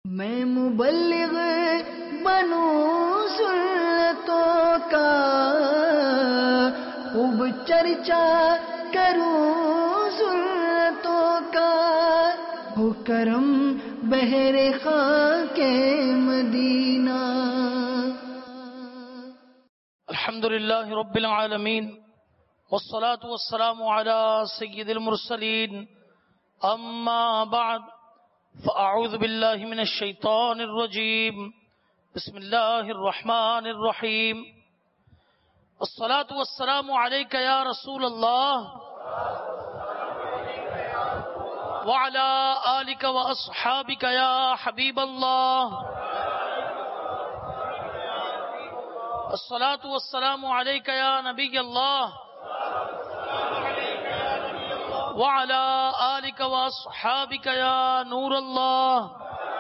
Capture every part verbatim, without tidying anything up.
میں مبلغ بنوں سنتوں کا، خوب چرچا کروں سنتوں کا، ہو کرم بہر خاک مدینہ۔ الحمد للہ رب العالمین والصلاة والسلام على سید المرسلین، اما بعد فاعوذ باللہ من الشیطان الرجیم، بسم اللہ الرحمن الرحیم۔ الصلاة والسلام علیک یا رسول اللہ وعلى آلک واصحابک یا حبیب اللہ۔ الصلاة والسلام علیک یا نبی اللہ وعلى آلک واصحابک یا نور اللہ۔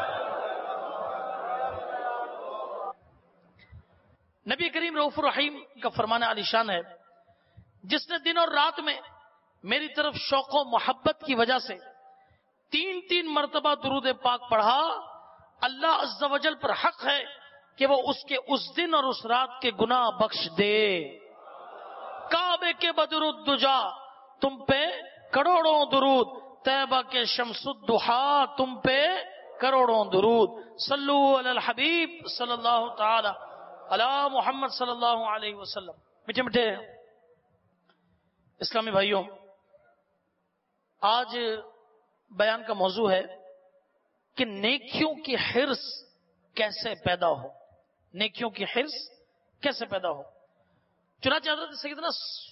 نبی کریم رؤوف الرحیم کا فرمان عالی شان ہے، جس نے دن اور رات میں میری طرف شوق و محبت کی وجہ سے تین تین مرتبہ درود پاک پڑھا، اللہ عز و جل پر حق ہے کہ وہ اس کے اس دن اور اس رات کے گناہ بخش دے۔ کعبے کے بدر الدجا تم پہ کروڑوں درود، طیبہ کے شمس الضحا تم پہ کروڑوں درود، صلو علی الحبیب صلی اللہ تعالی علی محمد صلی اللہ علیہ وسلم۔ میٹھے میٹھے اسلامی بھائیوں، آج بیان کا موضوع ہے کہ نیکیوں کی حرص کیسے پیدا ہو، نیکیوں کی حرص کیسے پیدا ہو۔ چنانچہ حضرت سیدنا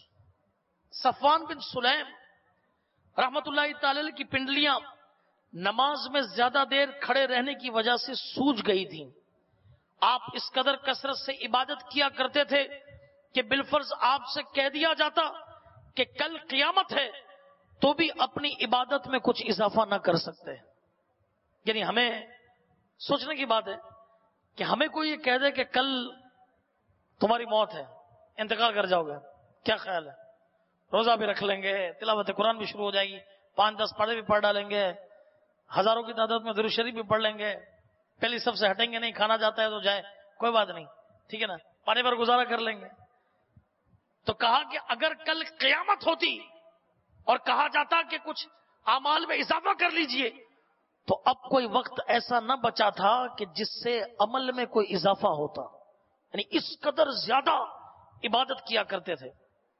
صفوان بن سلیم رحمت اللہ تعالی علیہ کی پنڈلیاں نماز میں زیادہ دیر کھڑے رہنے کی وجہ سے سوج گئی تھیں۔ آپ اس قدر کثرت سے عبادت کیا کرتے تھے کہ بالفرض آپ سے کہہ دیا جاتا کہ کل قیامت ہے تو بھی اپنی عبادت میں کچھ اضافہ نہ کر سکتے۔ یعنی ہمیں سوچنے کی بات ہے کہ ہمیں کوئی یہ کہہ دے کہ کل تمہاری موت ہے، انتقال کر جاؤ گے، کیا خیال ہے؟ روزہ بھی رکھ لیں گے، تلاوت قرآن بھی شروع ہو جائے گی، پانچ دس پڑھے بھی پڑھ ڈالیں گے، ہزاروں کی تعداد میں درود شریف بھی پڑھ لیں گے، پہلی سب سے ہٹیں گے نہیں، کھانا جاتا ہے تو جائے کوئی بات نہیں، ٹھیک ہے نا، پانی پر گزارا کر لیں گے۔ تو کہا کہ اگر کل قیامت ہوتی اور کہا جاتا کہ کچھ اعمال میں اضافہ کر لیجئے، تو اب کوئی وقت ایسا نہ بچا تھا کہ جس سے عمل میں کوئی اضافہ ہوتا، یعنی اس قدر زیادہ عبادت کیا کرتے تھے۔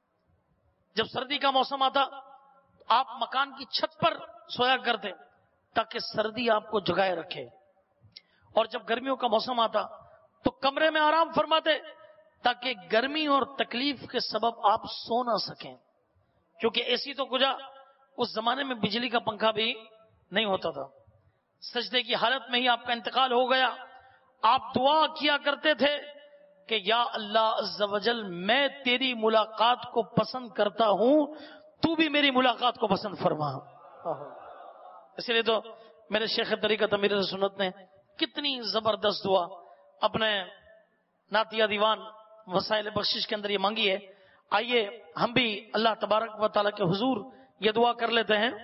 جب سردی کا موسم آتا آپ مکان کی چھت پر سویا کرتے تاکہ سردی آپ کو جگائے رکھے، اور جب گرمیوں کا موسم آتا تو کمرے میں آرام فرماتے تاکہ گرمی اور تکلیف کے سبب آپ سو نہ سکیں، کیونکہ اے سی تو کجا، اس زمانے میں بجلی کا پنکھا بھی نہیں ہوتا تھا۔ سجدے کی حالت میں ہی آپ کا انتقال ہو گیا، آپ دعا کیا کرتے تھے کہ یا اللہ عز و جل میں تیری ملاقات کو پسند کرتا ہوں، تو بھی میری ملاقات کو پسند فرما۔ اسی لیے تو میرے شیخ طریقت امیر سنت نے کتنی زبردست دعا اپنے نعتیہ دیوان وسائل بخشش کے اندر یہ مانگی ہے۔ آئیے ہم بھی اللہ تبارک و تعالیٰ کے حضور یہ دعا کر لیتے ہیں۔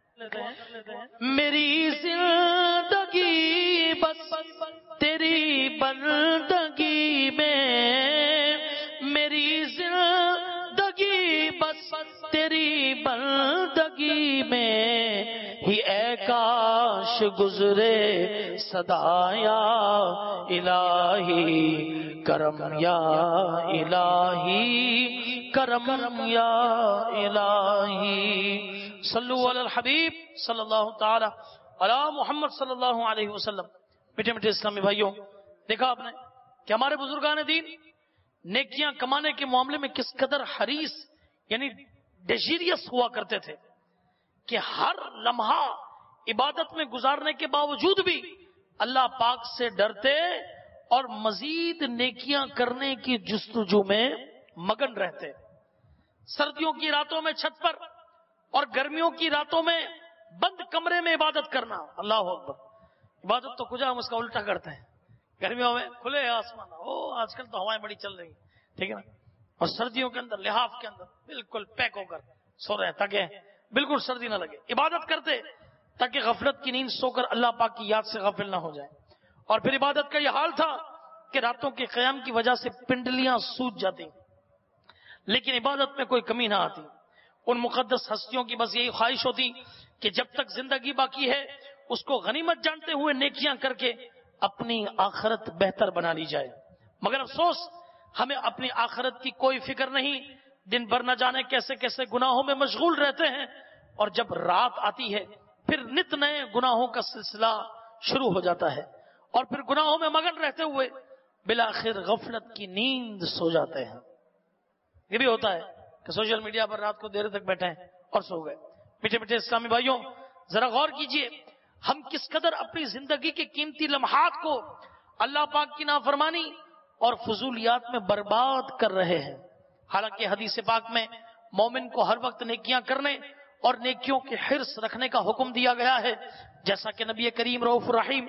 میری زندگی بس تیری بندگی میں، میری زندگی بس تیری بندگی میں ہی اے کاش گزرے صدا یا الہی کرم یا الہی کرم یا الہی۔ صلو علی الحبیب صلی اللہ تعالی علی محمد صلی اللہ علیہ وسلم۔ میٹھے میٹھے اسلامی بھائیوں، دیکھا آپ نے کہ ہمارے بزرگان دین نیکیاں کمانے کے معاملے میں کس قدر حریص یعنی ڈیزیریس ہوا کرتے تھے کہ ہر لمحہ عبادت میں گزارنے کے باوجود بھی اللہ پاک سے ڈرتے اور مزید نیکیاں کرنے کی جستجو میں مگن رہتے۔ سردیوں کی راتوں میں چھت پر اور گرمیوں کی راتوں میں بند کمرے میں عبادت کرنا، اللہ اکبر۔ عبادت تو کچھ ہم اس کا الٹا کرتے ہیں، گرمیوں میں کھلے آسمان، او آج کل تو ہوائیں بڑی چل رہی ہیں، ٹھیک ہے نا، اور سردیوں کے اندر لحاف کے اندر بالکل پیک ہو کر سو رہے تاکہ بالکل سردی نہ لگے، عبادت کرتے تاکہ غفلت کی نیند سو کر اللہ پاک کی یاد سے غافل نہ ہو جائے۔ اور پھر عبادت کا یہ حال تھا کہ راتوں کے قیام کی وجہ سے پنڈلیاں سوج جاتی، لیکن عبادت میں کوئی کمی نہ آتی۔ ان مقدس ہستیوں کی بس یہی خواہش ہوتی کہ جب تک زندگی باقی ہے اس کو غنیمت جانتے ہوئے نیکیاں کر کے اپنی آخرت بہتر بنا لی جائے۔ مگر افسوس ہمیں اپنی آخرت کی کوئی فکر نہیں، دن بھر نہ جانے کیسے کیسے گناہوں میں مشغول رہتے ہیں، اور جب رات آتی ہے پھر نت نئے گناہوں کا سلسلہ شروع ہو جاتا ہے، اور پھر گناہوں میں مگن رہتے ہوئے بالآخر غفلت کی نیند سو جاتے ہیں۔ یہ بھی ہوتا ہے کہ سوشل میڈیا پر رات کو دیر تک بیٹھے ہیں اور سو گئے۔ میٹھے میٹھے اسلامی بھائیوں، ذرا غور کیجئے ہم کس قدر اپنی زندگی کے قیمتی لمحات کو اللہ پاک کی نافرمانی اور فضولیات میں برباد کر رہے ہیں۔ حالانکہ حدیث پاک میں مومن کو ہر وقت نیکیاں کرنے اور نیکیوں کے حرص رکھنے کا حکم دیا گیا ہے، جیسا کہ نبی کریم رؤوف الرحیم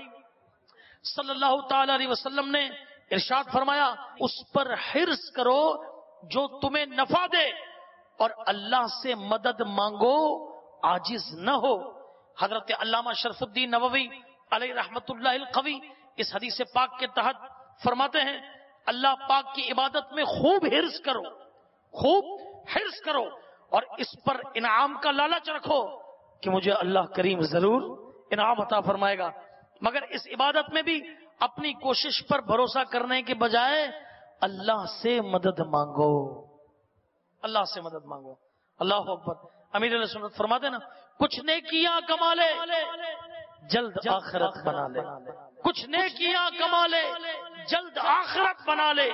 صلی اللہ تعالی علیہ وسلم نے ارشاد فرمایا، اس پر حرص کرو جو تمہیں نفع دے اور اللہ سے مدد مانگو، عاجز نہ ہو۔ حضرت علامہ شرف الدین نووی علیہ رحمت اللہ القوی اس حدیث پاک کے تحت فرماتے ہیں، اللہ پاک کی عبادت میں خوب حرص کرو، خوب حرص کرو، اور اس پر انعام کا لالچ رکھو کہ مجھے اللہ کریم ضرور انعام عطا فرمائے گا۔ مگر اس عبادت میں بھی اپنی کوشش پر بھروسہ کرنے کے بجائے اللہ سے مدد مانگو، اللہ سے مدد مانگو۔ اللہ اکبر۔ امیر علیہ سنت فرماتے نا، کچھ نیکیاں کما لے جلد آخرت بنا لے، کچھ نیکیاں کما لے جلد آخرت بنا لے،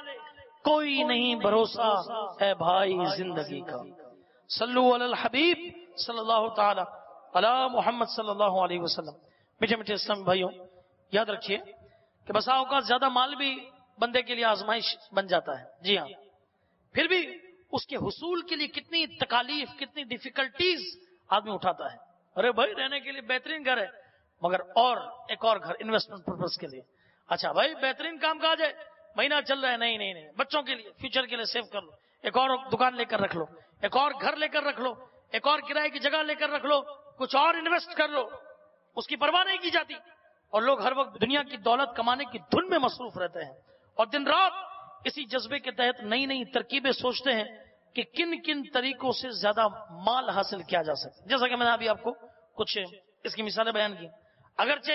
کوئی نہیں بھروسہ اے بھائی زندگی کا۔ صلو علی الحبیب صلی اللہ تعالی علی محمد صلی اللہ علیہ وسلم۔ میٹھے میٹھے اسلامی بھائیوں، یاد رکھیے کہ بسا اوقات زیادہ مال بھی بندے کے لیے آزمائش بن جاتا ہے، جی ہاں، پھر بھی اس کے حصول کے لیے کتنی تکالیف، کتنی ڈیفیکلٹیز آدمی اٹھاتا ہے۔ ارے بھائی رہنے کے لیے بہترین گھر ہے، مگر اور ایک اور گھر انویسٹمنٹ پرپز کے لیے۔ اچھا بھائی بہترین کام کاج ہے، مہینہ چل رہا ہے، نہیں نہیں نہیں، بچوں کے لیے فیوچر کے لیے سیو کر لو، ایک اور دکان لے کر رکھ لو، ایک اور گھر لے کر رکھ لو، ایک اور کرائے کی جگہ لے کر رکھ لو، کچھ اور انویسٹ کر لو، اس کی پرواہ نہیں کی جاتی۔ اور لوگ ہر وقت دنیا کی دولت کمانے کی دھن میں مصروف رہتے ہیں، اور دن رات اسی جذبے کے تحت نئی نئی ترکیبیں سوچتے ہیں کہ کن کن طریقوں سے زیادہ مال حاصل کیا جا سکتا ہے۔ جیسا کہ میں نے ابھی آپ کو کچھ اس کی مثالیں بیان کی، اگرچہ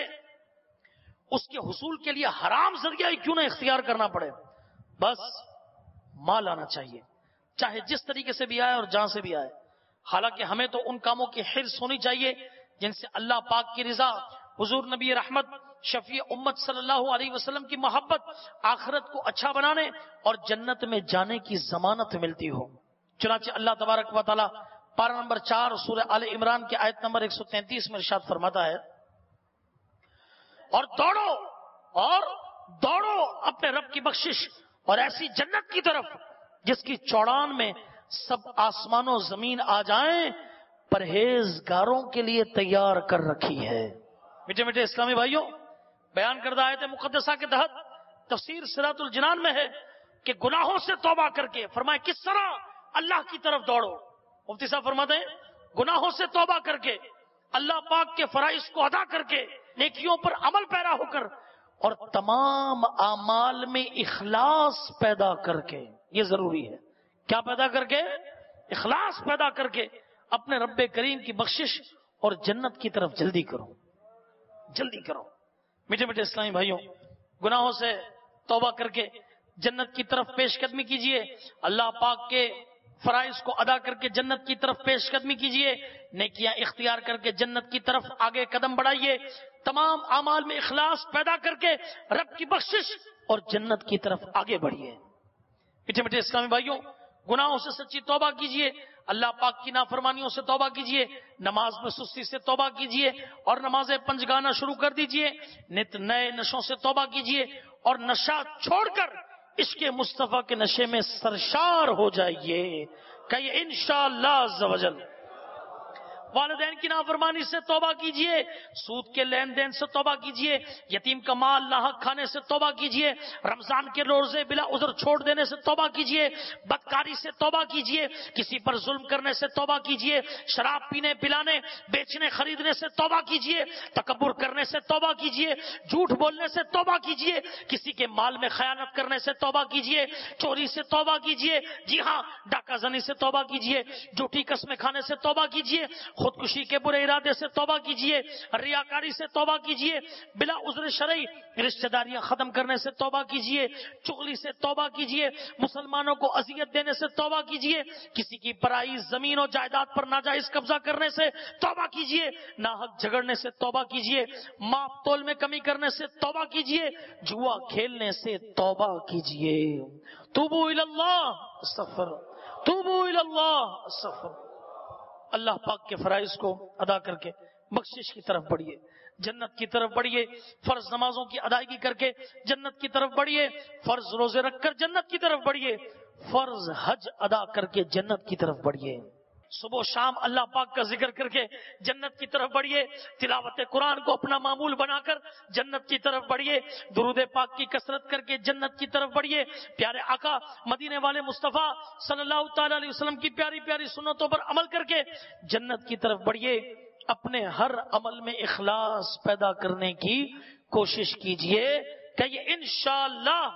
اس کے حصول کے لیے حرام ذریعہ ہی کیوں نہ اختیار کرنا پڑے، بس مال آنا چاہیے، چاہے جس طریقے سے بھی آئے اور جہاں سے بھی آئے۔ حالانکہ ہمیں تو ان کاموں کی حرص ہونی چاہیے جن سے اللہ پاک کی رضا، حضور نبی رحمت شفیع امت صلی اللہ علیہ وسلم کی محبت، آخرت کو اچھا بنانے اور جنت میں جانے کی ضمانت ملتی ہو۔ چنانچہ اللہ تبارک و تعالی پارہ نمبر چار سورہ آل عمران کی آیت نمبر ایک سو تینتیس میں ارشاد فرماتا ہے، اور دوڑو اور دوڑو اپنے رب کی بخشش اور ایسی جنت کی طرف جس کی چوڑان میں سب آسمان و زمین آ جائیں، پرہیزگاروں کے لیے تیار کر رکھی ہے۔ میٹھے میٹھے اسلامی بھائیوں، بیان کردہ آیت مقدسہ کے تحت تفسیر صراط الجنان میں ہے کہ گناہوں سے توبہ کر کے، فرمائے کس طرح اللہ کی طرف دوڑو۔ مفتی صاحب فرماتے ہیں گناہوں سے توبہ کر کے، اللہ پاک کے فرائض کو ادا کر کے، نیکیوں پر عمل پیرا ہو کر، اور تمام اعمال میں اخلاص پیدا کر کے۔ یہ ضروری ہے، کیا پیدا کر کے؟ اخلاص پیدا کر کے اپنے رب کریم کی بخشش اور جنت کی طرف جلدی کرو، جلدی کرو۔ میٹھے میٹھے اسلامی بھائیوں، گناہوں سے توبہ کر کے جنت کی طرف پیش قدمی کیجئے، اللہ پاک کے فرائض کو ادا کر کے جنت کی طرف پیش قدمی کیجئے، نیکیاں اختیار کر کے جنت کی طرف آگے قدم بڑھائیے، تمام اعمال میں اخلاص پیدا کر کے رب کی بخشش اور جنت کی طرف آگے بڑھیے۔ میٹھے میٹھے اسلامی بھائیوں، گناہوں سے سچی توبہ کیجئے، اللہ پاک کی نافرمانیوں سے توبہ کیجئے، نماز میں سستی سے توبہ کیجئے اور نماز پنجگانہ شروع کر دیجئے، نت نئے نشوں سے توبہ کیجئے اور نشہ چھوڑ کر عشق مصطفیٰ کے نشے میں سرشار ہو جائیے، کہ انشاءاللہ عز و جل۔ والدین کی نافرمانی سے توبہ کیجئے، سود کے لین دین سے توبہ کیجئے، یتیم کا مال ناحق کھانے سے توبہ کیجئے، رمضان کے روزے بلا عذر چھوڑ دینے سے توبہ کیجئے، بدکاری سے توبہ کیجئے، کسی پر ظلم کرنے سے توبہ کیجئے، شراب پینے پلانے بیچنے خریدنے سے توبہ کیجئے، تکبر کرنے سے توبہ کیجئے، جھوٹ بولنے سے توبہ کیجئے، کسی کے مال میں خیانت کرنے سے توبہ کیجئے، چوری سے توبہ کیجئے، جی ہاں ڈاکہ زنی سے توبہ کیجئے، جھوٹی قسمیں کھانے سے توبہ کیجئے، خودکشی کے برے ارادے سے توبہ کیجئے، ریاکاری سے توبہ کیجئے، بلا عذر شرعی رشتہ داریاں ختم کرنے سے توبہ کیجئے، چغلی سے توبہ کیجئے، مسلمانوں کو اذیت دینے سے توبہ کیجئے، کسی کی پرائی زمین و جائیداد پر ناجائز قبضہ کرنے سے توبہ کیجئے، ناحق جھگڑنے سے توبہ کیجئے، ماپ تول میں کمی کرنے سے توبہ کیجئے، جوا کھیلنے سے توبہ کیجئے۔ توبو الی اللہ استغفر، توبو الی اللہ استغفر۔ اللہ پاک کے فرائض کو ادا کر کے بخشش کی طرف بڑھیے، جنت کی طرف بڑھیے، فرض نمازوں کی ادائیگی کر کے جنت کی طرف بڑھیے، فرض روزے رکھ کر جنت کی طرف بڑھیے، فرض حج ادا کر کے جنت کی طرف بڑھیے، صبح و شام اللہ پاک کا ذکر کر کے جنت کی طرف بڑھیے، تلاوت قرآن کو اپنا معمول بنا کر جنت کی طرف بڑھیے، درود پاک کی کثرت کر کے جنت کی طرف بڑھیے، پیارے آقا مدینے والے مصطفیٰ صلی اللہ تعالی علیہ وسلم کی پیاری پیاری سنتوں پر عمل کر کے جنت کی طرف بڑھیے، اپنے ہر عمل میں اخلاص پیدا کرنے کی کوشش کیجئے، کہیے انشاءاللہ۔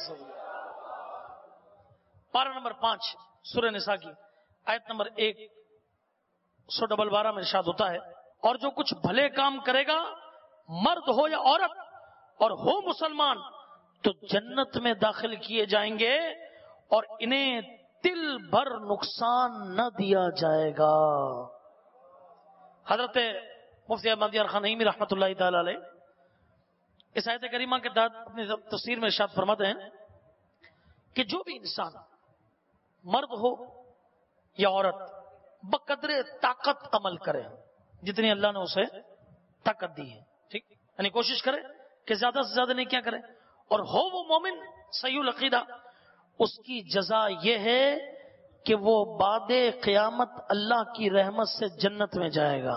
پارہ نمبر پانچ سورہ نساء کی آیت نمبر ایک سو ڈبل بارہ میں ارشاد ہوتا ہے، اور جو کچھ بھلے کام کرے گا مرد ہو یا عورت اور ہو مسلمان تو جنت میں داخل کیے جائیں گے اور انہیں تل بھر نقصان نہ دیا جائے گا۔ حضرت مفتی احمد یار خان نعیمی رحمۃ اللہ تعالی علیہ اس آیت کریمہ کے تحت اپنی تفسیر میں ارشاد فرماتے ہیں کہ جو بھی انسان مرد ہو یا عورت بقدر طاقت عمل کرے، جتنی اللہ نے اسے طاقت دی ہے، ٹھیک، یعنی کوشش کرے کہ زیادہ سے زیادہ نہیں کیا کرے، اور ہو وہ مومن صحیح العقیدہ، اس کی جزا یہ ہے کہ وہ بعد قیامت اللہ کی رحمت سے جنت میں جائے گا،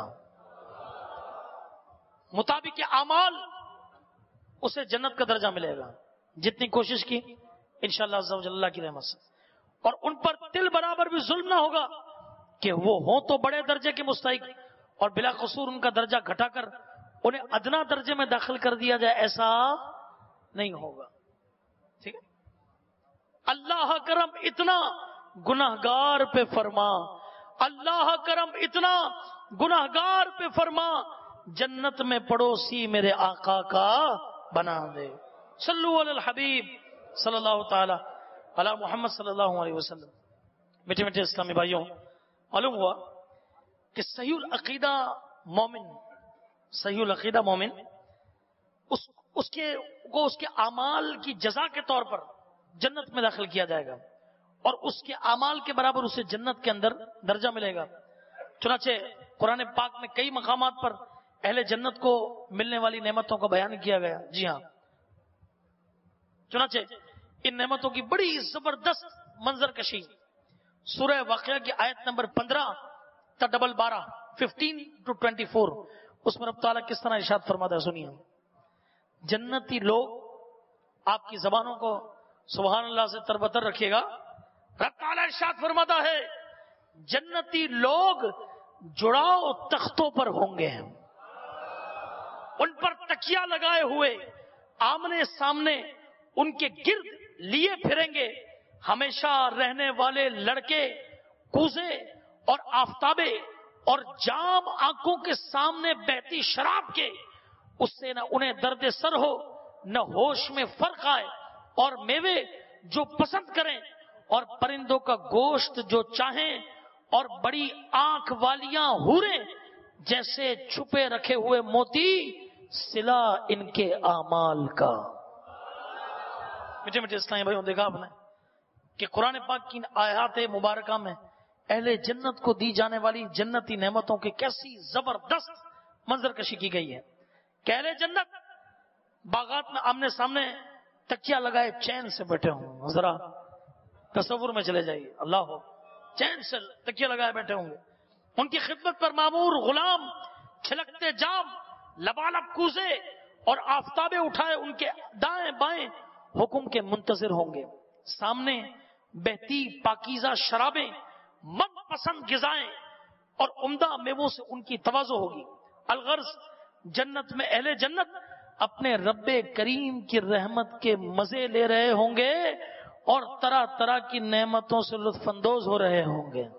مطابق اعمال اسے جنت کا درجہ ملے گا، جتنی کوشش کی انشاءاللہ عز و جل اللہ کی رحمت سے، اور ان پر تل برابر بھی ظلم نہ ہوگا کہ وہ ہوں تو بڑے درجے کے مستحق اور بلا قصور ان کا درجہ گھٹا کر انہیں ادنا درجے میں داخل کر دیا جائے، ایسا نہیں ہوگا، ٹھیک ہے۔ اللہ کرم اتنا گناہگار پہ فرما، اللہ کرم اتنا گناہگار پہ فرما، جنت میں پڑوسی میرے آقا کا بنا دے۔ صلو علی الحبیب صلی اللہ تعالی علی محمد صلی اللہ علیہ وسلم۔ میٹھے میٹھے اسلامی بھائیوں، معلوم ہوا کہ صحیح العقیدہ مومن، صحیح العقیدہ مومن اس اس کے کو اس کے اعمال کی جزا کے طور پر جنت میں داخل کیا جائے گا، اور اس کے اعمال کے برابر اسے جنت کے اندر درجہ ملے گا۔ چنانچہ قرآن پاک میں کئی مقامات پر اہل جنت کو ملنے والی نعمتوں کا بیان کیا گیا، جی ہاں، چنانچہ ان نعمتوں کی بڑی زبردست منظر کشی سورہ واقعہ کی آیت نمبر پندرہ تا ڈبل بارہ ففٹین ٹو ٹوینٹی فور، اس میں رب تعالیٰ کس طرح ارشاد فرماتا ہے، سنیے۔ جنتی لوگ، آپ کی زبانوں کو سبحان اللہ سے تربتر رکھیے گا، رب تعالیٰ ارشاد فرماتا ہے جنتی لوگ جڑاؤ تختوں پر ہوں گے، ان پر تکیہ لگائے ہوئے آمنے سامنے ان کے گرد لیے پھریں گے، ہمیشہ رہنے والے لڑکے، کوزے اور آفتابے اور جام آنکھوں کے سامنے بہتی شراب کے، اس سے نہ انہیں درد سر ہو نہ ہوش میں فرق آئے، اور میوے جو پسند کریں اور پرندوں کا گوشت جو چاہیں، اور بڑی آنکھ والیاں حوریں جیسے چھپے رکھے ہوئے موتی، صلہ ان کے اعمال کا۔ میٹھے میٹھے اسلامی بھائیوں، دیکھا آپ نے کہ قرآن پاک کی آیات مبارکہ میں اہل جنت کو دی جانے والی جنتی نعمتوں کی کیسی زبردست منظر کشی کی گئی ہے کہ اہل جنت باغات میں آمنے سامنے تکیہ لگائے چین سے بیٹھے ہوں، ذرا تصور میں چلے جائیے، اللہ ہو، چین سے تکیہ لگائے بیٹھے ہوں گے، ان کی خدمت پر مامور غلام چھلکتے جام لبالب کوزے اور آفتابے اٹھائے ان کے دائیں بائیں حکم کے منتظر ہوں گے. سامنے بہتی پاکیزہ شرابیں، من پسند غذائیں اور عمدہ میووں سے ان کی تواضع ہوگی. الغرض جنت میں اہل جنت اپنے رب کریم کی رحمت کے مزے لے رہے ہوں گے اور طرح طرح کی نعمتوں سے لطف اندوز ہو رہے ہوں گے.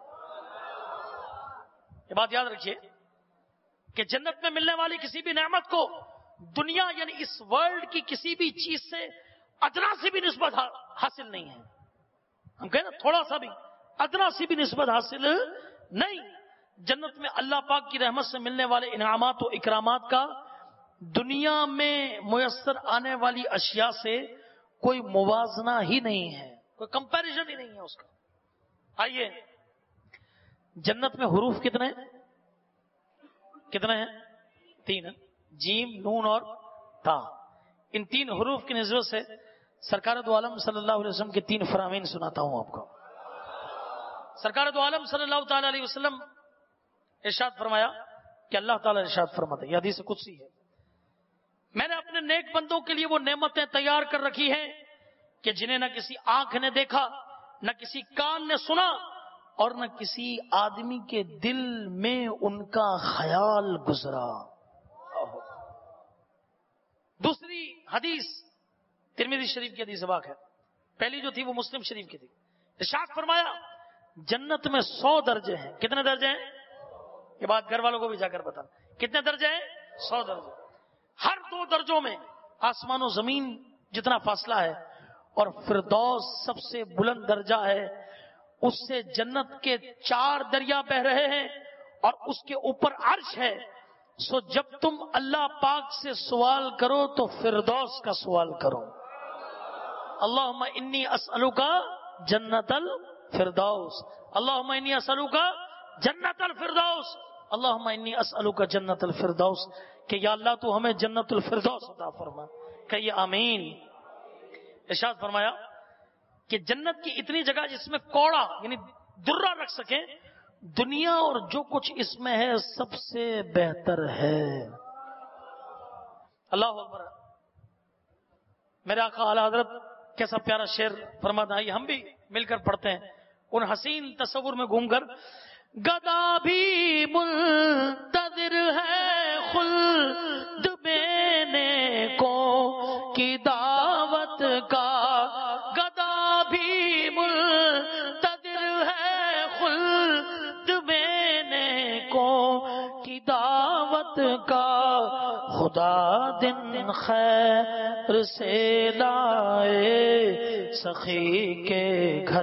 یہ بات یاد رکھیے کہ جنت میں ملنے والی کسی بھی نعمت کو دنیا یعنی اس ورلڈ کی کسی بھی چیز سے ادنا سی بھی نسبت حاصل نہیں ہے. ہم کہیں نا تھوڑا سا بھی، ادنا سی بھی نسبت حاصل نہیں. جنت میں اللہ پاک کی رحمت سے ملنے والے انعامات و اکرامات کا دنیا میں میسر آنے والی اشیاء سے کوئی موازنہ ہی نہیں ہے، کوئی کمپیریزن ہی نہیں ہے اس کا. آئیے، جنت میں حروف کتنے ہیں؟ کتنے ہیں؟ تین ہیں، جیم، نون اور تا. ان تین حروف کی نسبت سے سرکار دو عالم صلی اللہ علیہ وسلم کے تین فرامین سناتا ہوں آپ کو. سرکار دو عالم صلی اللہ تعالی علیہ وسلم ارشاد فرمایا کہ اللہ تعالی ارشاد فرماتا ہے، یہ حدیث قدسی ہے، میں نے اپنے نیک بندوں کے لیے وہ نعمتیں تیار کر رکھی ہیں کہ جنہیں نہ کسی آنکھ نے دیکھا، نہ کسی کان نے سنا اور نہ کسی آدمی کے دل میں ان کا خیال گزرا. دوسری حدیث ترمذی شریف کی حدیث پاک ہے، پہلی جو تھی وہ مسلم شریف کی تھی. ارشاد فرمایا جنت میں سو درجے ہیں. کتنے درجے ہیں؟ یہ بات گھر والوں کو بھی جا کر بتانا. کتنے درجے ہیں؟ سو درجے. ہر دو درجوں میں آسمان و زمین جتنا فاصلہ ہے، اور فردوس سب سے بلند درجہ ہے، اس سے جنت کے چار دریا بہ رہے ہیں اور اس کے اوپر عرش ہے. سو جب تم اللہ پاک سے سوال کرو تو فردوس کا سوال کرو. اللہم انی اسألوک جنت الفردوس، اللہم انی اسألوک جنت الفردوس، اللہم انی اسألوک جنت الفردوس، کہ یا اللہ تو ہمیں جنت الفردوس عطا فرما. کہیے آمین. ارشاد فرمایا کہ جنت کی اتنی جگہ جس میں کوڑا یعنی درہ رکھ سکیں، دنیا اور جو کچھ اس میں ہے سب سے بہتر ہے. اللہ اکبر. میرے آقا اعلی حضرت کیسا پیارا شعر فرماتا ہے، ہم بھی مل کر پڑھتے ہیں ان حسین تصور میں گھوم کر. گدا بھی منتظر ہے خلد بینے کو کی دعوت کا، گدا بھی منتظر ہے خلد بینے کو کی دعوت کا. خدا دن خیر سے لائے سخی کے گھر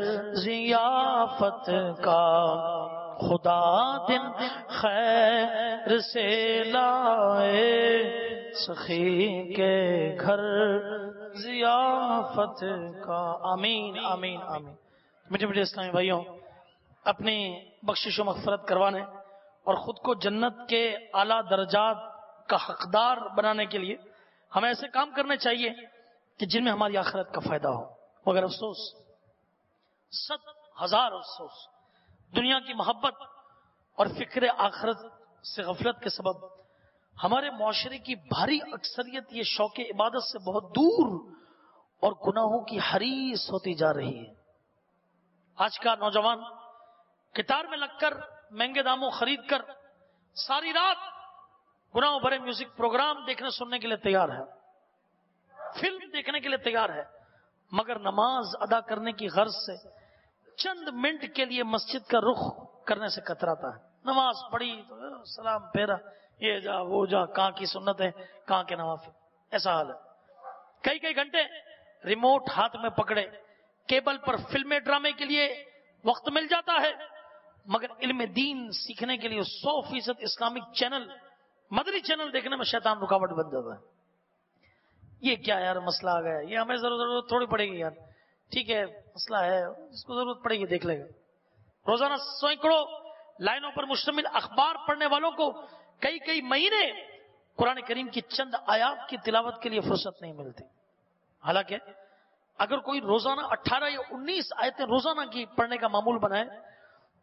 ضیافت کا، خدا دن خیر سے لائے سخی کے گھر ضیافت کا. آمین آمین آمین. میٹھے میٹھے اسلامی بھائیوں، اپنی بخشش و مغفرت کروانے اور خود کو جنت کے اعلیٰ درجات کا حقدار بنانے کے لیے ہمیں ایسے کام کرنے چاہیے کہ جن میں ہماری آخرت کا فائدہ ہو. مگر افسوس، ست ہزار افسوس، دنیا کی محبت اور فکر آخرت سے غفلت کے سبب ہمارے معاشرے کی بھاری اکثریت یہ شوق عبادت سے بہت دور اور گناہوں کی حریص ہوتی جا رہی ہے. آج کا نوجوان قطار میں لگ کر مہنگے داموں خرید کر ساری رات گناہوں بھرے میوزک پروگرام دیکھنے سننے کے لیے تیار ہے، فلم دیکھنے کے لیے تیار ہے، مگر نماز ادا کرنے کی غرض سے چند منٹ کے لیے مسجد کا رخ کرنے سے کتراتا ہے. نماز پڑھی تو سلام پھیرا، یہ جا وہ جا، کہاں کی سنت ہے کہاں کے نوافل. ایسا حال ہے. کئی کئی گھنٹے ریموٹ ہاتھ میں پکڑے کیبل پر فلمیں ڈرامے کے لیے وقت مل جاتا ہے، مگر علم دین سیکھنے کے لیے سو فیصد اسلامک چینل مدری چینل دیکھنے میں شیطان رکاوٹ بن جاتا ہے. یہ کیا یار مسئلہ آ گیا، یہ ہمیں ضرورت تھوڑی پڑے گی یار، ٹھیک ہے مسئلہ ہے اس کو ضرورت پڑے گی دیکھ لے گا. روزانہ سینکڑوں لائنوں پر مشتمل اخبار پڑھنے والوں کو کئی کئی مہینے قرآن کریم کی چند آیات کی تلاوت کے لیے فرصت نہیں ملتی. حالانکہ اگر کوئی روزانہ اٹھارہ یا انیس آیتیں روزانہ کی پڑھنے کا معمول بنائے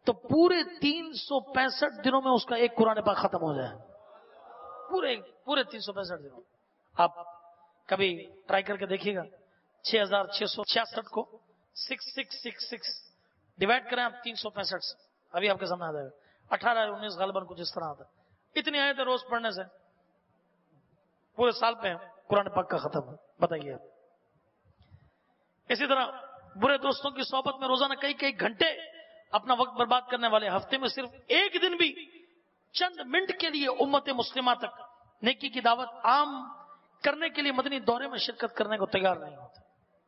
تو پورے تین سو پینسٹھ دنوں میں اس کا ایک قرآن پاک ختم ہو جائے. پورے پورے تین سو پینسٹھ دنوں. آپ کبھی ٹرائی کر کے دیکھیے گا. چھ ہزار چھ سو چھیاسٹھ کو six six six six divide کریں آپ تین سو پینسٹھ سے, ابھی آپ کے سامنے آ جائے گا. اٹھارہ انیس غالباً کچھ اس طرح آتا ہے. اتنی آیتیں روز پڑھنے سے پورے سال پہ قرآن پاک کا ختم ہے. بتائیے آپ. اسی طرح برے دوستوں کی صحبت میں روزانہ کئی کئی گھنٹے اپنا وقت برباد کرنے والے ہفتے میں صرف ایک دن بھی چند منٹ کے لیے امت مسلمہ تک نیکی کی دعوت عام کرنے کے لیے مدنی دورے میں شرکت کرنے کو تیار نہیں ہوتے.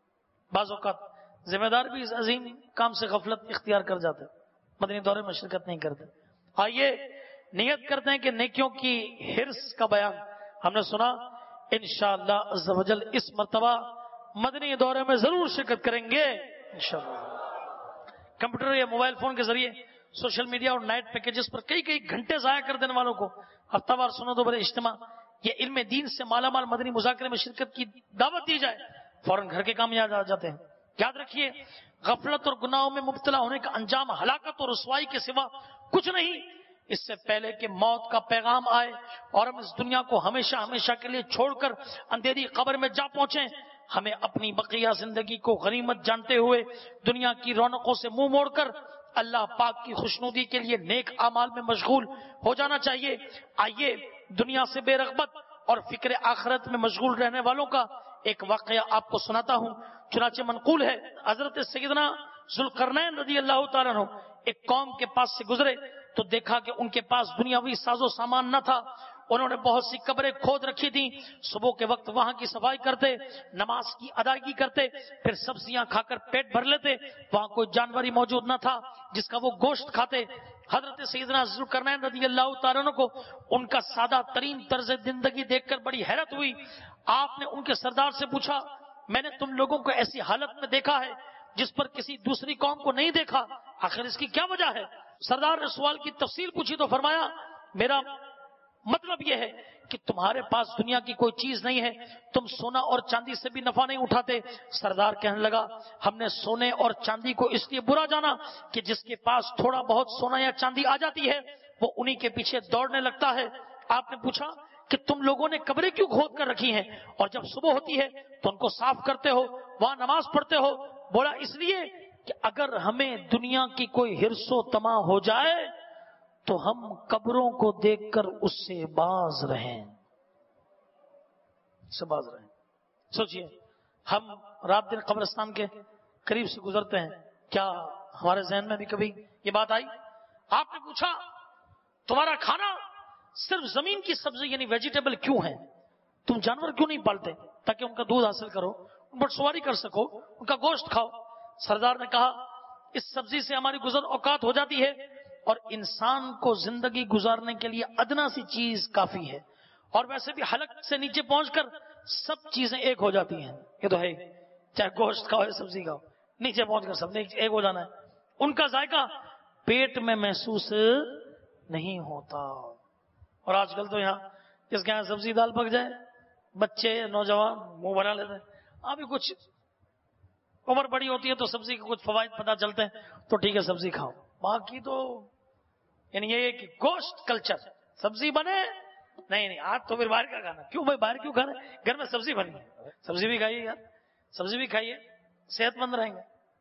بعض اوقات ذمہ دار بھی اس عظیم کام سے غفلت اختیار کر جاتے, مدنی دورے میں شرکت نہیں کرتے. آئیے نیت کرتے ہیں کہ نیکیوں کی حرص کا بیان ہم نے سنا. انشاءاللہ عز و جل اس مرتبہ مدنی دورے میں ضرور شرکت کریں گے انشاءاللہ. کمپیوٹر یا موبائل فون کے ذریعے سوشل میڈیا اور نائٹ پیکیجز پر کئی کئی گھنٹے ضائع کر دینے والوں کو ہفتہ وار سنو دو بڑے اجتماع یا علم دین سے مالا مال مدنی مذاکرے میں شرکت کی دعوت دی جائے, فوراً گھر کے کام یاد آ جاتے ہیں. یاد رکھیے, غفلت اور گناہوں میں مبتلا ہونے کا انجام ہلاکت اور رسوائی کے سوا کچھ نہیں. اس سے پہلے کہ موت کا پیغام آئے اور ہم اس دنیا کو ہمیشہ ہمیشہ کے لیے چھوڑ کر اندھیری قبر میں جا پہنچیں, ہمیں اپنی بقیہ زندگی کو غنیمت جانتے ہوئے دنیا کی رونقوں سے منہ موڑ کر اللہ پاک کی خوشنودی کے لیے نیک اعمال میں مشغول ہو جانا چاہیے. آئیے دنیا سے بے رغبت اور فکر آخرت میں مشغول رہنے والوں کا ایک واقعہ آپ کو سناتا ہوں. چنانچہ منقول ہے حضرت سیدنا ذوالقرنین رضی اللہ تعالیٰ عنہ ایک قوم کے پاس سے گزرے تو دیکھا کہ ان کے پاس دنیاوی ساز و سامان نہ تھا. انہوں نے بہت سی قبریں کھود رکھی تھیں. صبح کے وقت وہاں کی صفائی کرتے, نماز کی ادائیگی کرتے, پھر سبزیاں کھا کر پیٹ بھر لیتے. وہاں کوئی جانور ہی موجود نہ تھا جس کا وہ گوشت کھاتے. حضرت سیدنا ذوالقرنین رضی اللہ تعالیٰ عنہ کو ان کا سادہ ترین طرز زندگی دیکھ کر بڑی حیرت ہوئی. آپ نے ان کے سردار سے پوچھا, میں نے تم لوگوں کو ایسی حالت میں دیکھا ہے جس پر کسی دوسری قوم کو نہیں دیکھا, آخر اس کی کیا وجہ ہے؟ سردار نے سوال کی تفصیل پوچھی تو فرمایا, میرا مطلب یہ ہے کہ تمہارے پاس دنیا کی کوئی چیز نہیں ہے, تم سونا اور چاندی سے بھی نفع نہیں اٹھاتے. سردار کہنے لگا, ہم نے سونے اور چاندی کو اس لیے برا جانا کہ جس کے پاس تھوڑا بہت سونا یا چاندی آ جاتی ہے وہ انہی کے پیچھے دوڑنے لگتا ہے. آپ نے پوچھا کہ تم لوگوں نے قبریں کیوں کھود کر رکھی ہیں اور جب صبح ہوتی ہے تو ان کو صاف کرتے ہو, وہاں نماز پڑھتے ہو؟ بولا, اس لیے کہ اگر ہمیں دنیا کی کوئی حرص و طمع ہو جائے تو ہم قبروں کو دیکھ کر اس سے باز رہیں, سے باز رہیں. سوچئے, ہم رات دن قبرستان کے قریب سے گزرتے ہیں, کیا ہمارے ذہن میں بھی کبھی یہ بات آئی؟ آپ نے پوچھا, تمہارا کھانا صرف زمین کی سبزی یعنی ویجیٹیبل کیوں ہے؟ تم جانور کیوں نہیں پالتے تاکہ ان کا دودھ حاصل کرو, ان پر سواری کر سکو, ان کا گوشت کھاؤ؟ سردار نے کہا, اس سبزی سے ہماری گزر اوقات ہو جاتی ہے اور انسان کو زندگی گزارنے کے لیے ادنا سی چیز کافی ہے, اور ویسے بھی حلق سے نیچے پہنچ کر سب چیزیں ایک ہو جاتی ہیں. یہ تو ہے, چاہے گوشت کھاؤ یا سبزی کھاؤ, نیچے پہنچ کر سب نے ایک ہو جانا ہے. ان کا ذائقہ پیٹ میں محسوس نہیں ہوتا. اور آج کل تو یہاں جس کے یہاں سبزی دال پک جائے, بچے نوجوان منہ بنا لیتے ہیں. ابھی کچھ عمر بڑی ہوتی ہے تو سبزی کے کچھ فوائد پتہ چلتے ہیں تو ٹھیک ہے سبزی کھاؤ, باقی تو یعنی یہ کہ گوشت کلچر, سبزی بنے نہیں نہیں آج تو پھر باہر کا کھانا. کیوں بھائی باہر کیوں کھانا, گھر میں سبزی بنی, سبزی بھی کھائیے یار, سبزی بھی کھائیے, صحت مند رہیں گے.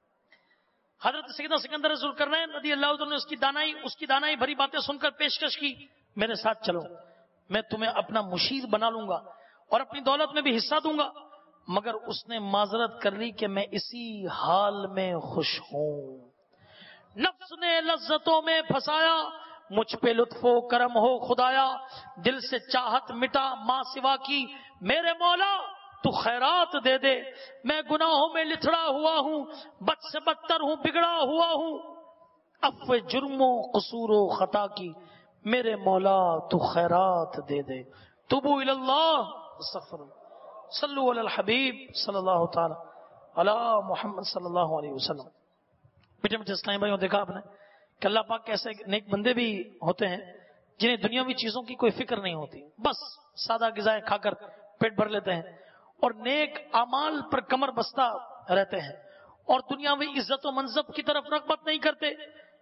حضرت سیدنا سکندر ذوالقرنین رضی اللہ عنہ نے اس کی دانائی اس کی دانائی بھری باتیں سن کر پیشکش کی, میرے ساتھ چلو, میں تمہیں اپنا مشیر بنا لوں گا اور اپنی دولت میں بھی حصہ دوں گا. مگر اس نے معذرت کر لی کہ میں اسی حال میں خوش ہوں. نفس نے لذتوں میں پھنسایا, مجھ پہ لطف و کرم ہو خدایا, دل سے چاہت مٹا ماں سوا کی, میرے مولا تو خیرات دے دے. میں گناہوں میں لتھڑا ہوا ہوں, بد سے بدتر ہوں, بگڑا ہوا ہوں. عفو جرم و قصور و خطا کی, میرے مولا تو خیرات دے دے. توبو الی اللہ, استغفر اللہ. صلو علی الحبیب صلی اللہ تعالی علی محمد صلی اللہ علیہ وسلم. میٹھے میٹھے اسلامی بھائیوں, دیکھا آپ نے کہ اللہ پاک کے ایسے نیک بندے بھی ہوتے ہیں جنہیں دنیاوی چیزوں کی کوئی فکر نہیں ہوتی, بس سادہ غذائیں کھا کر پیٹ بھر لیتے ہیں اور نیک اعمال پر کمر بستہ رہتے ہیں اور دنیاوی عزت و منصب کی طرف رغبت نہیں کرتے.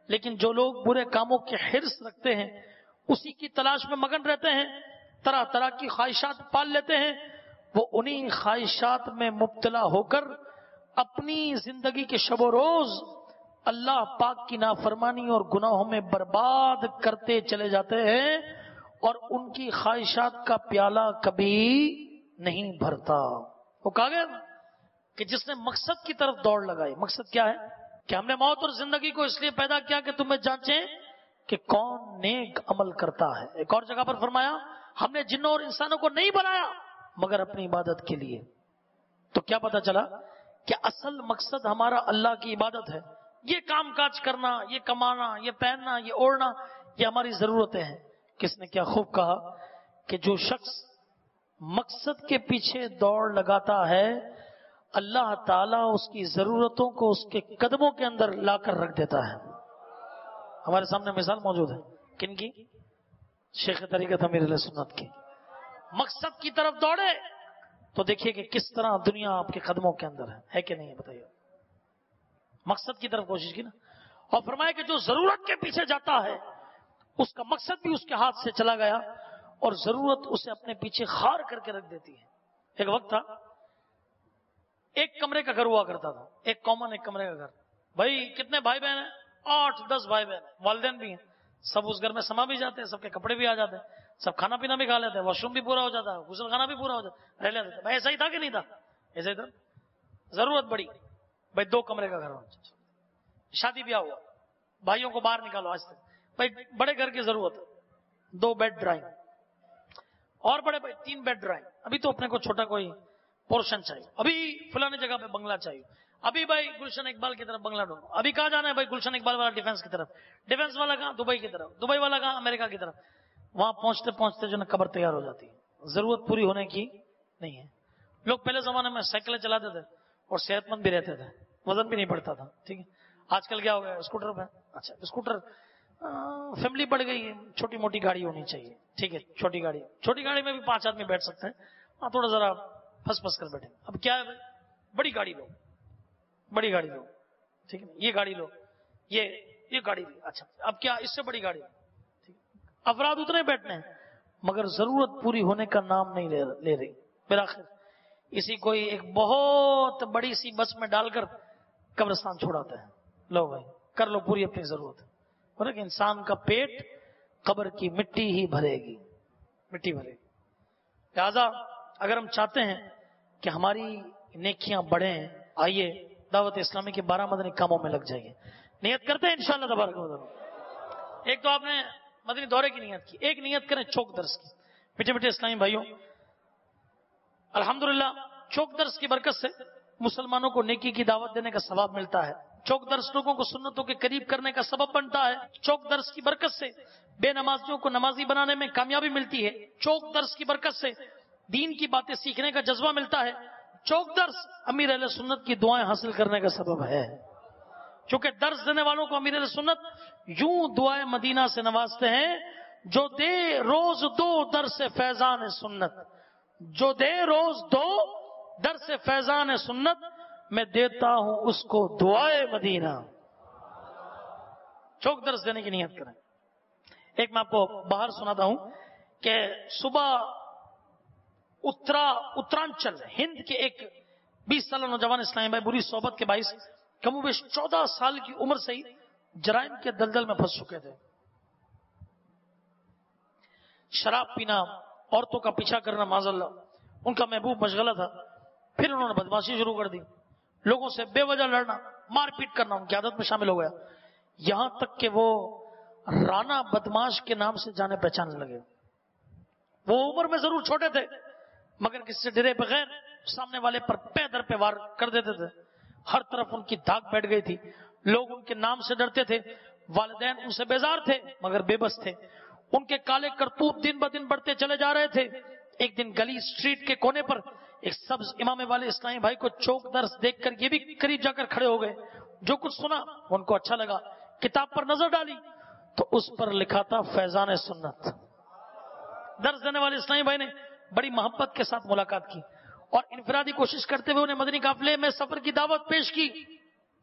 لیکن جو لوگ برے کاموں کے حرص رکھتے ہیں، اسی کی تلاش میں مگن رہتے ہیں، طرح طرح کی خواہشات پال لیتے ہیں، وہ انہی خواہشات میں مبتلا ہو کر اپنی زندگی کے شب و روز اللہ پاک کی نافرمانی اور گناہوں میں برباد کرتے چلے جاتے ہیں، اور ان کی خواہشات کا پیالہ کبھی نہیں بھرتا۔ وہ کہا گیا کہ جس نے مقصد کی طرف دوڑ لگائی، مقصد کیا ہے کہ ہم نے موت اور زندگی کو اس لیے پیدا کیا کہ تمہیں جانچیں کہ کون نیک عمل کرتا ہے۔ ایک اور جگہ پر فرمایا ہم نے جنوں اور انسانوں کو نہیں بنایا مگر اپنی عبادت کے لیے۔ تو کیا پتا چلا کہ اصل مقصد ہمارا اللہ کی عبادت ہے۔ یہ کام کاج کرنا، یہ کمانا، یہ پہننا، یہ اوڑھنا، یہ ہماری ضرورتیں ہیں۔ کس نے کیا خوب کہا کہ جو شخص مقصد کے پیچھے دوڑ لگاتا ہے، اللہ تعالیٰ اس کی ضرورتوں کو اس کے قدموں کے اندر لا کر رکھ دیتا ہے۔ ہمارے سامنے مثال موجود ہے، کن کی؟ شیخ طریقت امیر علیہ سنت کی۔ مقصد کی طرف دوڑے تو دیکھیے کہ کس طرح دنیا آپ کے قدموں کے اندر ہے، ہے کہ نہیں ہے؟ بتائیے۔ مقصد کی طرف کوشش کی نا، اور فرمایا کہ جو ضرورت کے پیچھے جاتا ہے اس کا مقصد بھی اس کے ہاتھ سے چلا گیا، اور ضرورت اسے اپنے پیچھے خار کر کے رکھ دیتی ہے۔ ایک وقت تھا ایک کمرے کا گھر ہوا کرتا تھا، ایک کامن ایک کمرے کا گھر۔ بھائی کتنے بھائی بہن ہیں؟ آٹھ دس بھائی بہن، والدین بھی ہیں، سب اس گھر میں سما بھی جاتے ہیں، سب کے کپڑے بھی آ جاتے ہیں، سب کھانا پینا بھی کھا لیتے ہیں، واش روم بھی پورا ہو جاتا ہے، غسل خانہ بھی پورا ہو جاتا ہے، رہ لیتے تھے۔ بھائی ایسا ہی تھا کہ نہیں تھا؟ ایسا ہی تھا۔ ضرورت بڑی، بھائی دو کمرے کا گھر ہو، شادی بیاہ ہوا، بھائیوں کو باہر نکالو آج تک، بھائی بڑے گھر کی ضرورت ہے، دو بیڈ ڈرائنگ، اور بڑے بھائی تین بیڈ ڈرائنگ، ابھی تو اپنے کو چھوٹا کوئی پورشن چاہیے، ابھی فلانے جگہ پہ بنگلہ چاہیے، ابھی بھائی گلشن اقبال کی طرف بنگلہ ڈھونڈو، ابھی کہاں جانا ہے بھائی؟ گلشن اقبال والا ڈیفینس کی طرف، ڈیفینس والا کہاں؟ دبئی کی طرف، دبئی والا کہاں؟ امریکہ کی طرف۔ وہاں پہنچتے پہنچتے جو نا قبر تیار ہو جاتی ہے، ضرورت پوری ہونے کی نہیں ہے۔ لوگ پہلے زمانے میں سائیکلیں چلاتے تھے اور صحت مند بھی رہتے تھے، وزن بھی نہیں بڑھتا تھا، ٹھیک ہے۔ آج کل کیا ہو گیا؟ اسکوٹر پہ، اچھا اسکوٹر، فیملی بڑھ گئی ہے، چھوٹی موٹی گاڑی ہونی چاہیے، ٹھیک ہے، چھوٹی گاڑی، چھوٹی گاڑی میں بھی پانچ آدمی بیٹھ سکتے ہیں، ہاں تھوڑا ذرا پھنس پھنس کر بیٹھے۔ اب کیا ہے؟ بڑی گاڑی لو، بڑی گاڑی لو، ٹھیک ہے، یہ گاڑی لو، یہ یہ گاڑی لی، اچھا اب کیا اس سے بڑی گاڑی؟ ٹھیک ہے، افراد اتنے بیٹھنے ہیں مگر ضرورت پوری ہونے کا نام نہیں لے رہی۔ بالآخر اسی کوئی ایک بہت بڑی سی بس میں ڈال کر قبرستان چھوڑاتے ہیں۔ لو بھائی کر لو پوری اپنی ضرورت، اور کہ انسان کا پیٹ قبر کی مٹی ہی بھرے گی، مٹی بھرے گی۔ لہذا اگر ہم چاہتے ہیں کہ ہماری نیکیاں بڑھیں، آئیے دعوت اسلامی کے بارہ مدنی کاموں میں لگ جائیے، نیت کرتے ہیں انشاءاللہ تبارک و تعالی۔ ایک تو آپ نے مدنی دورے کی نیت کی، ایک نیت کریں چوک درس کی۔ میٹھے میٹھے اسلامی بھائیوں، الحمدللہ چوک درس کی برکت سے مسلمانوں کو نیکی کی دعوت دینے کا ثواب ملتا ہے، چوک درس لوگوں کو سنتوں کے قریب کرنے کا سبب بنتا ہے، چوک درس کی برکت سے بے نمازیوں کو نمازی بنانے میں کامیابی ملتی ہے، چوک درس کی برکت سے دین کی باتیں سیکھنے کا جذبہ ملتا ہے، چوک درس امیر اہل سنت کی دعائیں حاصل کرنے کا سبب ہے۔ چونکہ درس دینے والوں کو امیر اہل سنت یوں دعائیں مدینہ سے نوازتے ہیں، جو دے روز دو درس فیضان سنت، جو دے روز دو درس فیضان سنت، میں دیتا ہوں اس کو دعائے مدینہ۔ چوک درس دینے کی نیت کریں۔ ایک میں آپ کو باہر سناتا ہوں کہ صبح اترا اترانچل ہند کے ایک بیس سالہ نوجوان اسلامی بھائی بری صحبت کے باعث کم و بیش چودہ سال کی عمر سے ہی جرائم کے دلدل میں پھنس چکے تھے۔ شراب پینا، عورتوں کا پیچھا کرنا معاذ اللہ ان کا محبوب مشغلہ تھا۔ پھر انہوں نے بدماشی شروع کر دی، لوگوں سے بے وجہ لڑنا، مار پیٹ کرنا ان کی عادت میں شامل ہو گیا، یہاں تک کہ وہ رانا بدماش کے نام سے جانے پہچانے لگے۔ وہ عمر میں ضرور چھوٹے تھے مگر کسی سے ڈرے بغیر سامنے والے پر پے در پہ وار کر دیتے تھے۔ ہر طرف ان کی دھاک بیٹھ گئی تھی، لوگ ان کے نام سے ڈرتے تھے، والدین ان سے بیزار تھے مگر بے بس تھے۔ ان کے کالے کرتوت دن بدن بڑھتے چلے جا رہے تھے۔ ایک دن گلی اسٹریٹ کے کونے پر ایک سبز امامے والے اسلامی بھائی کو چوک درس دیکھ کر یہ بھی قریب جا کر کھڑے ہو گئے۔ جو کچھ سنا ان کو اچھا لگا، کتاب پر نظر ڈالی تو اس پر لکھا تھا فیضان سنت۔ درس دینے والے اسلامی بھائی نے بڑی محبت کے ساتھ ملاقات کی اور انفرادی کوشش کرتے ہوئے انہیں مدنی قافلے میں سفر کی دعوت پیش کی۔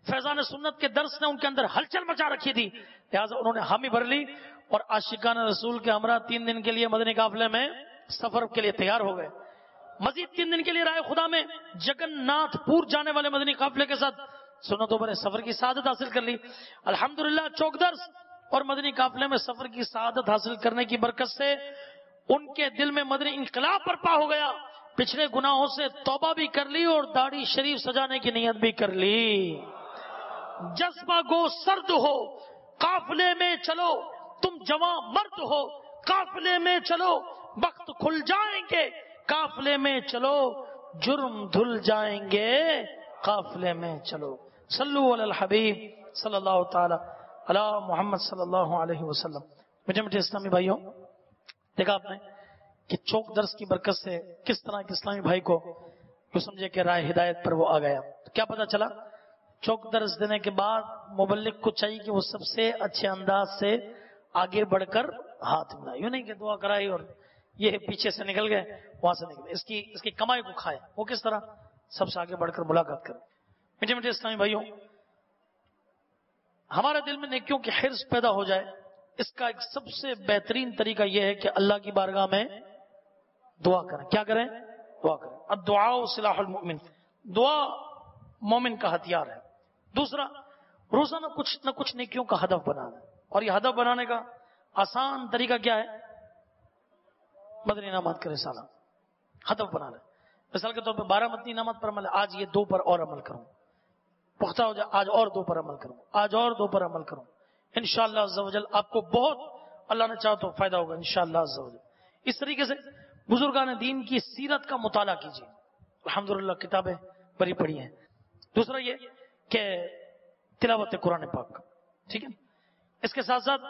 فیضان سنت کے درس نے ان کے اندر ہلچل مچا رکھی تھی، لہٰذا انہوں نے حامی بھر لی اور عاشقان رسول کے ہمراہ تین دن کے لیے مدنی قافلے میں سفر کے لیے تیار ہو گئے. مزید تین دن کے لیے رائے خدا میں جگن ناتھ پور جانے والے مدنی قافلے کے ساتھ سنتوں پر سفر کی سعادت حاصل کر لی. الحمدللہ چوک درس اور مدنی قافلے میں سفر کی سعادت حاصل کرنے کی برکت سے ان کے دل میں مدنی انقلاب برپا ہو گیا. پچھلے گناہوں سے توبہ بھی کر لی اور داڑھی شریف سجانے کی نیت بھی کر لی. جذبہ گو سرد ہو قافلے میں چلو، تم جواں مرد ہو قافلے میں چلو، وقت کھل جائیں گے قافلے میں چلو، جرم دھل جائیں گے قافلے میں چلو. صلو علی الحبیب صلی اللہ تعالی علی محمد صلی اللہ علیہ وسلم. میٹھے میٹھے اسلامی بھائیوں، دیکھا آپ نے کہ چوک درس کی برکت سے کس طرح کے اسلامی بھائی کو جو سمجھے کہ رائے ہدایت پر وہ آ گیا. تو کیا پتا چلا؟ چوک درس دینے کے بعد مبلغ کو چاہیے کہ وہ سب سے اچھے انداز سے آگے بڑھ کر ہاتھ ملائے، یوں نہیں کہ دعا کرائی اور یہ پیچھے سے نکل گئے وہاں سے نکل، اس کی اس کی کمائی کو کھائے. وہ کس طرح؟ سب سے آگے بڑھ کر ملاقات کرے. میٹھے میٹھے اسلامی بھائیوں، ہمارے دل میں نیکیوں کی حرص پیدا ہو جائے، اس کا ایک سب سے بہترین طریقہ یہ ہے کہ اللہ کی بارگاہ میں دعا کریں. کیا کریں؟ دعا کریں. الدعاء سلاح المؤمن، دعا مومن کا ہتھیار ہے. دوسرا، روزانہ کچھ نہ کچھ نیکیوں کا ہدف بنانا، اور یہ ہدف بنانے کا آسان طریقہ کیا ہے؟ مدنی انعامات کا رسالہ ہدف بنا لیں. مثال کے طور پہ بارہ مدنی انعامات پر عمل ہے، آج یہ دو پر اور عمل کروں، پختہ ہو جائے آج اور دو پر عمل کروں، آج اور دو پر عمل کروں. انشاءاللہ عز و جل آپ کو بہت اللہ نے چاہا تو فائدہ ہوگا انشاءاللہ عز و جل. اس طریقے سے بزرگان دین کی سیرت کا مطالعہ کیجیے. الحمدللہ کتابیں بڑی پڑھی ہیں. دوسرا یہ کہ تلاوت قرآن پاک، ٹھیک ہے. اس کے ساتھ ساتھ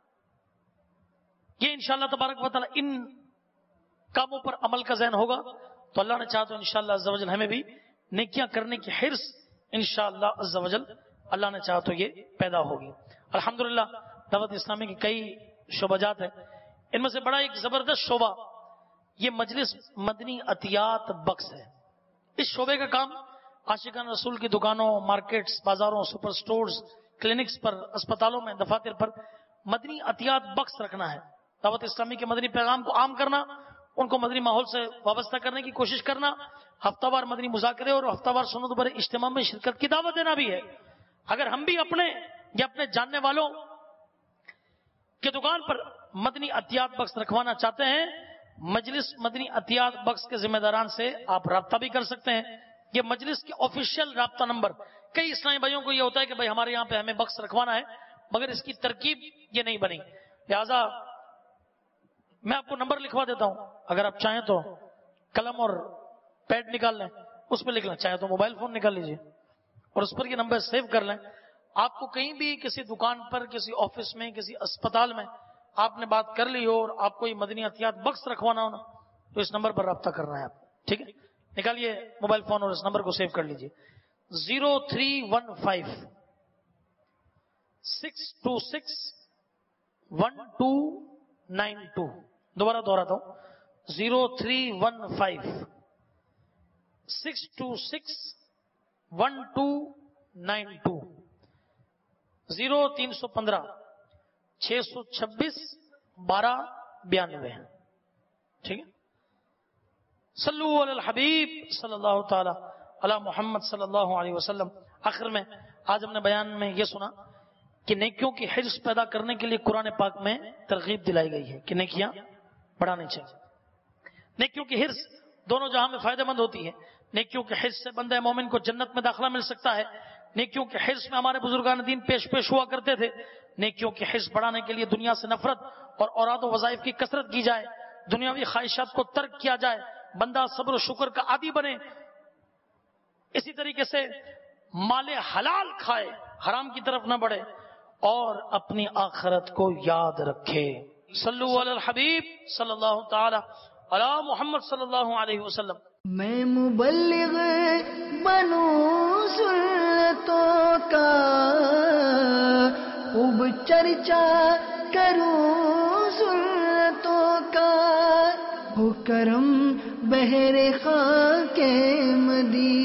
یہ انشاءاللہ تبارک و تعالی ان کاموں پر عمل کا ذہن ہوگا تو اللہ نے چاہا تو انشاءاللہ عز و جل ہمیں بھی نیکیاں کرنے کی حرص انشاءاللہ عز و جل اللہ نے چاہا تو یہ پیدا ہوگی. الحمدللہ دعوت اسلامی کی کئی شعبہ جات ہیں، ان میں سے بڑا ایک زبردست شعبہ یہ مجلس مدنی عطیات بخش ہے. اس شعبے کا کام عاشقان رسول کی دکانوں، مارکیٹس، بازاروں، سپر سٹورز، کلینکس پر، اسپتالوں میں، دفاتر پر مدنی عطیات بخش رکھنا ہے. دعوت اسلامی کے مدنی پیغام کو عام کرنا، ان کو مدنی ماحول سے وابستہ کرنے کی کوشش کرنا، ہفتہ وار مدنی مذاکرے اور ہفتہ وار سنت پر اجتماع میں شرکت کی دعوت دینا بھی ہے. اگر ہم بھی اپنے یا اپنے جاننے والوں کے دکان پر مدنی عطیات بخش رکھوانا چاہتے ہیں، مجلس مدنی عطیات بخش کے ذمہ داران سے آپ رابطہ بھی کر سکتے ہیں. یہ مجلس کے آفیشیل رابطہ نمبر، کئی اسلامی بھائیوں کو یہ ہوتا ہے کہ بھائی ہمارے یہاں پہ ہمیں بخش رکھوانا ہے مگر اس کی ترکیب یہ نہیں بنی، لہذا میں آپ کو نمبر لکھوا دیتا ہوں، اگر آپ چاہیں تو قلم اور پیڈ نکال لیں، اس پہ لکھ لیں، چاہے تو موبائل فون نکال لیجئے اور اس پر یہ نمبر سیو کر لیں. آپ کو کہیں بھی کسی دکان پر، کسی آفس میں، کسی اسپتال میں آپ نے بات کر لی ہو اور آپ کو یہ مدنی عطیات بخش رکھوانا ہونا تو اس نمبر پر رابطہ کرنا ہے آپ، ٹھیک ہے. نکالیے موبائل فون اور اس نمبر کو سیو کر لیجئے. Zero three one five six two six one two nine two. دوبارہ دوہراتا ہوں، zero three one five six two six one two nine two. زیرو تین سو پندرہ چھ سو چھبیس بارہ بیانوے، ٹھیک ہے. صلو علی الحبیب صلی اللہ تعالی علی محمد صلی اللہ علیہ وسلم. آخر میں آج ہم نے بیان میں یہ سنا کہ نیکیوں کی حرص پیدا کرنے کے لیے قرآن پاک میں ترغیب دلائی گئی ہے کہ نیکیاں بڑھانی چاہیے. نیکیوں کی حرص دونوں جہاں میں فائدہ مند ہوتی ہے. نیکیوں کے حرص سے بندہ مومن کو جنت میں داخلہ مل سکتا ہے. نیکیوں کے حرص میں ہمارے بزرگان دین پیش پیش ہوا کرتے تھے. نیکیوں کی حرص بڑھانے کے لیے دنیا سے نفرت اور اوراد و وظائف کی کثرت کی جائے، دنیاوی خواہشات کو ترک کیا جائے، بندہ صبر و شکر کا عادی بنے. اسی طریقے سے مال حلال کھائے، حرام کی طرف نہ بڑھے اور اپنی آخرت کو یاد رکھے. صلو علی الحبیب صلی اللہ تعالی علی محمد صلی اللہ علیہ وسلم. میں مبلغ بنوں سنتوں کا، خوب چرچا کروں سنتوں کا، ہو کرم بہر خاک مدینہ.